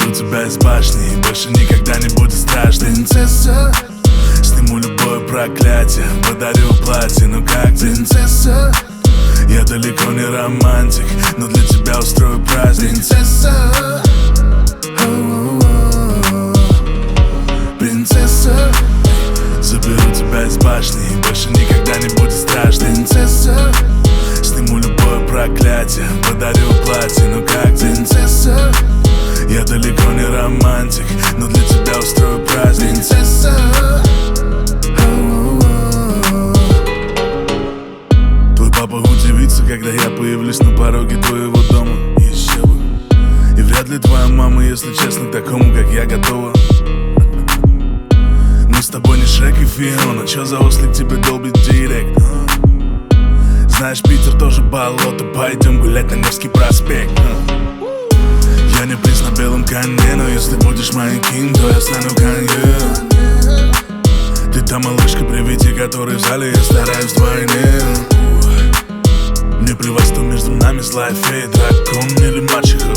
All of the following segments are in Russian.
Заберу тебя из башни, и больше никогда не будет страшно. Принцесса, сниму любое проклятие, подарю платье, ну как ты? Принцесса, я далеко не романтик, но для тебя устрою праздник. Принцесса, принцесса, заберу тебя из башни, и больше никогда не будет страшно. Принцесса, сниму любое проклятие, подарю платье, ну как ты? Принцесса, я далеко не романтик, но для тебя устрою праздник. Принцесса, твой папа удивится, когда я появлюсь на пороге твоего дома. Еще бы. И вряд ли твоя мама, если честно, к такому, как я, готова. Мы с тобой не Шрек и Фиона, чё за ослик тебе долбит директ? Знаешь, Питер тоже болото, пойдем гулять на Невский проспект. Я не принц на белом коне, но если будешь моим кинг, то я стану Канье. Ты та малышка при виде которой в зале я стараюсь вдвойне. Мне плевать, что между нами злая фея, дракон или мачеха.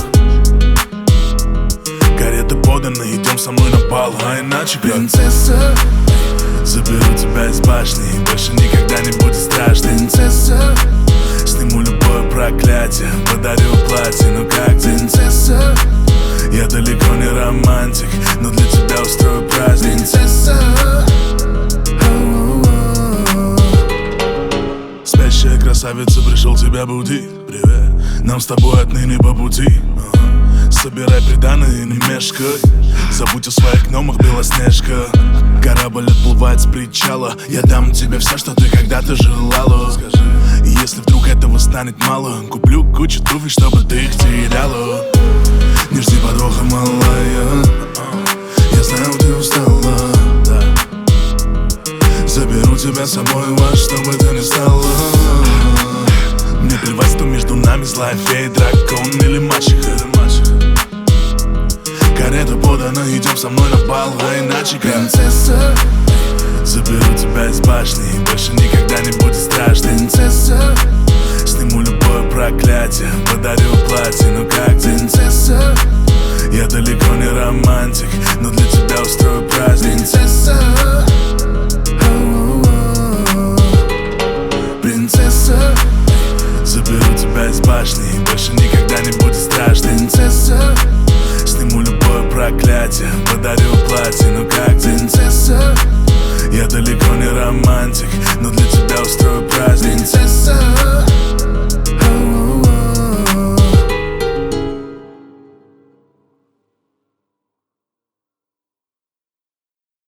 Карета подана, идем со мной на бал, а иначе как? принцесса, заберу тебя из башни, и больше никогда не будет страшно. Принцесса, сниму любое проклятие, подарю платье, ну как ты? Принцесса, я далеко не романтик, но для тебя устрою праздник. Принцесса, спящая красавица, пришел тебя будить. Привет, нам с тобой отныне по пути. Собирай приданое и не мешкай. Забудь о своих гномах, Белоснежка. Корабль отплывает с причала. Я дам тебе все, что ты когда-то желала. И если вдруг этого станет мало, куплю кучу туфель, чтобы ты их теряла. Не жди подвоха, малая, я знаю, ты устала. Заберу тебя с собой во что бы ты ни стала. Мне плевать, что между нами злая фея, дракон или мачеха. Карета подана, идем со мной на бал, а иначе как? Принцесса, заберу тебя из башни, и больше никогда не будет страшно. Принцесса, сниму любое проклятие, подарю платье, ну как ты? Принцесса, я далеко не романтик, но для тебя устрою праздник.